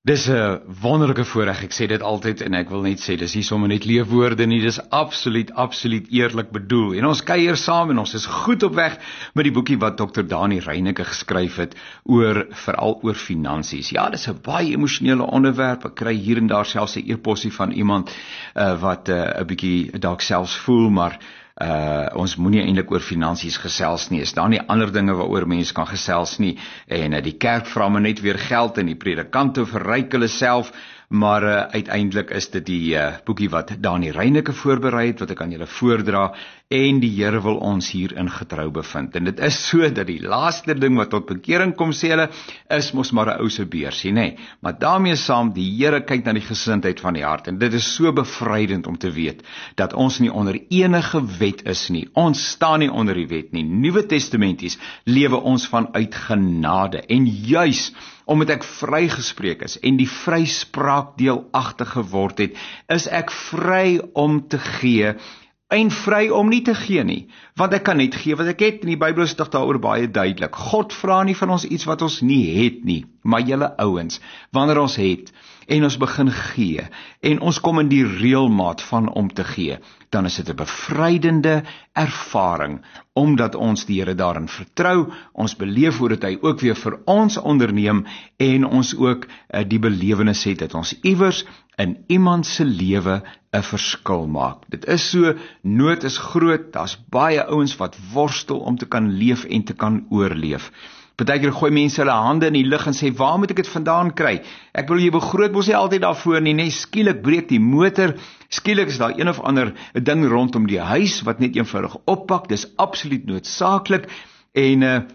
Dis 'n wonderlike voorreg, ek sê dit altyd en ek wil net sê, dis nie sommer net leefwoorde nie, dis absoluut eerlik bedoel. En ons kuier saam en ons is goed op weg met die boekie wat Dr. Dani Reyneke geskryf het veral oor finansies. Ja, dis 'n baie emosionele onderwerp. Ek kry hier en daar selfs 'n e-possie van iemand wat 'n bietjie dalk selfs voel, maar ons moenie eintlik oor finansies gesels nie. Is daar nie ander dinge waaroor mense kan gesels nie? En die kerk vra maar net weer geld en die predikante verryk hulle self, maar uiteindelik is dit die boekie wat Dani Reyneke voorberei het, wat ek aan julle voordra, en die Here wil ons hier in getrou bevind. En dit is so dat die laaste ding wat tot bekering kom, sê hulle, is mos maar 'n ou se beursie, nê? Maar daarmee saam, die Here kyk na die gesindheid van die hart, en dit is so bevrydend om te weet, dat ons nie onder enige wet is nie. Ons staan nie onder die wet nie. Nuwe Testamenties lewe ons vanuit genade, en juis omdat ek vrygespreek is en die vryspraak deelagtig geword het, is ek vry om te gee en vry om nie te gee nie, want ek kan net gee wat ek het, en die Bybel is tog daaroor baie duidelik. God vra nie van ons iets wat ons nie het nie, maar julle ouens, wanneer ons het, en ons begin gee, en ons kom in die reëlmaat van om te gee, dan is dit 'n bevrydende ervaring, omdat ons die Here daarin vertrou, ons beleef hoe dit hy ook weer vir ons onderneem, en ons ook die belewenis het, dat ons iewers in iemand se lewe 'n verskil maak. Dit is so, nood is groot, daar's baie ouens wat worstel om te kan leef en te kan oorleef. Partykeer gooi mense hulle hande in die lug en sê, waar moet ek dit vandaan kry? Ek wil jy begroot mos nie altyd daarvoor nie, nee, skielik breek die motor, skielik is daar een of ander ding rondom die huis, wat net eenvoudig oppak, dis absoluut noodsaaklik, en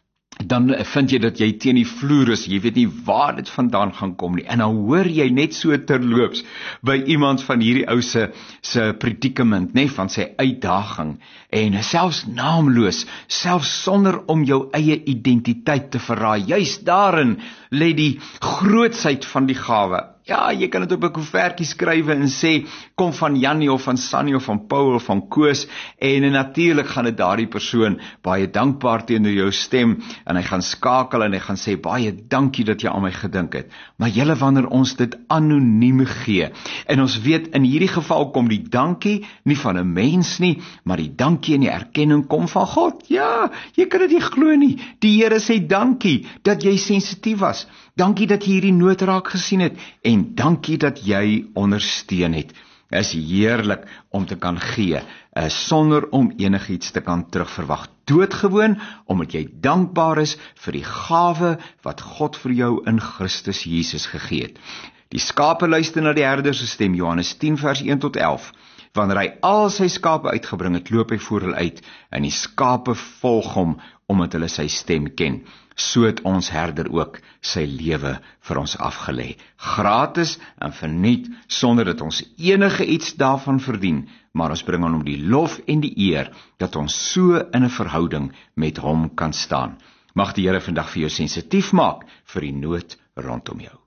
dan vind jy dat jy teen die vloer is, jy weet nie waar dit vandaan gaan kom nie, en dan hoor jy net so terloops by iemand van hierdie ou se predikament, nee, van sy uitdaging, en selfs naamloos, selfs sonder om jou eie identiteit te verraai, juist daarin lê die grootsheid van die gawe. Ja, jy kan dit op 'n koevertjie skrywe en sê, kom van Jannie of van Sannie of van Paul of van Koos, en natuurlik gaan dit daardie persoon baie dankbaar teenoor jou stem, en hy gaan skakel en hy gaan sê, baie dankie dat jy aan my gedink het. Maar julle, wanneer ons dit anoniem gee, en ons weet, in hierdie geval kom die dankie nie van 'n mens nie, maar die dankie en die erkenning kom van God. Ja, jy kan dit nie glo nie. Die Here sê dankie dat jy sensitief was. Dankie dat jy hierdie nood raak gesien het, en dankie dat jy ondersteun het. Dit is heerlik om te kan gee, sonder om enigiets te kan terugverwag. Doodgewoon, omdat jy dankbaar is vir die gawe wat God vir jou in Christus Jesus gegee het. Die skape luister na die herder se stem, Johannes 10 vers 1 tot 11. Wanneer hy al sy skape uitgebring het, loop hy voor hulle uit, en die skape volg hom, omdat hulle sy stem ken. So het ons herder ook sy lewe vir ons afgelê. Gratis en verniet, sonder dat ons enige iets daarvan verdien, maar ons bring aan hom die lof en die eer, dat ons so in 'n verhouding met hom kan staan. Mag die Here vandag vir jou sensitief maak vir die nood rondom jou.